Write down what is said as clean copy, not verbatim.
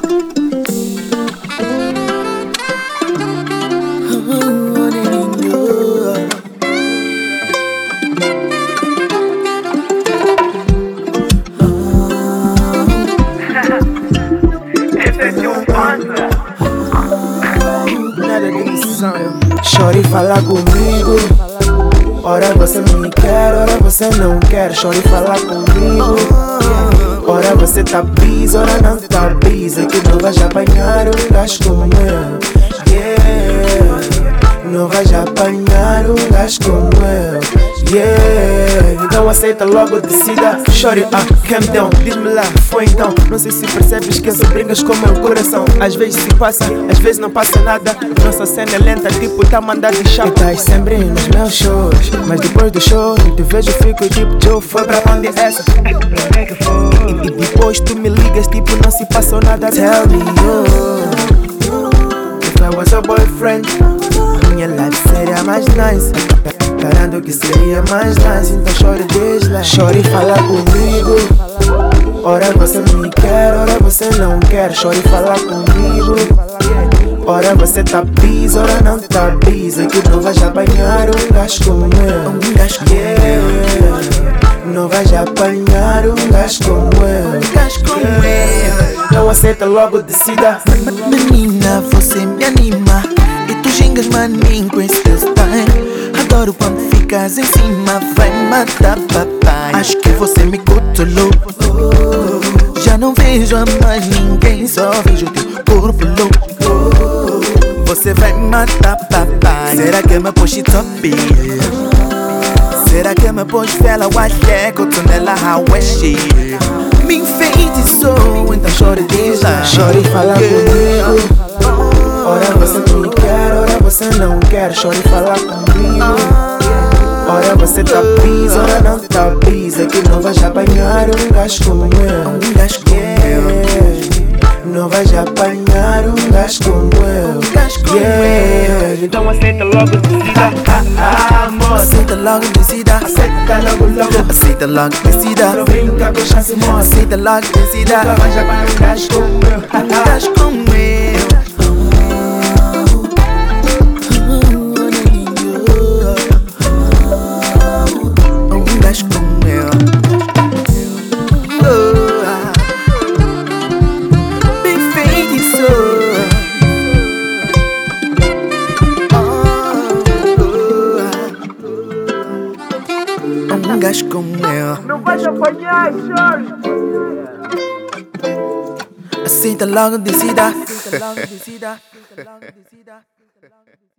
Shorty fala comigo, ora você me quer, ora você não quer. Shorty fala comigo, ora você tá bis, ora não tá bis. É que não vais apanhar um gajo como eu, yeah. Não vais apanhar um gajo como eu, yeah. Então aceita logo, decida. Shorty, calm down, diz-me lá, foi então. Não sei se percebes que essas brincas com meu coração. Às vezes se passa, às vezes não passa nada. Nossa cena é lenta, tipo tá mandado de chá. E tá sempre nos meus shows, mas depois do show te vejo, fico tipo Joe, foi pra onde essa? E depois tu me ligas, tipo não se passou nada. Tell me if I was a boyfriend, minha life seria mais nice. Parando que seria mais nice, então chore desde lá. Chore e fala comigo, ora você me quer, ora você não quer. Chore e fala comigo, ora você tá bis, ora não tá bis. É que não vais apanhar um gajo como eu, yeah. Não vais apanhar um gajo como eu, yeah. Não aceita logo, decida. Menina, você me anima e tu gingas maninho com esse teu style. Adoro quando ficas em cima, vai matar papai. Acho que você me controlou. Já não vejo a mais ninguém, só vejo teu corpo louco. Você vai matar papai. Será que me pôs top? Será que me pôs fela? Ué, que eu tô nela, how é she? Me enfeitiçou, então chore diz lá. Chore e fala comigo, ora você me quer, ora você não quer. Chore e fala comigo, ora você tá bis, ora não tá bis. É que não vais apanhar um gajo como eu, yeah. Não vais apanhar um gajo como eu, yeah. Então aceita logo, decida, amor. Aceita logo, decida. Aceita logo, aceita logo, decida. não brinca com chance, moça. Aceita logo, decida. Nunca vais apanhar um gajo como eu, Um gajo como eu. Um gajo como eu. Bem feitiço. Um gajo como eu. não vais apanhar, Shorty. Aceita logo, decida. Aceita logo, decida.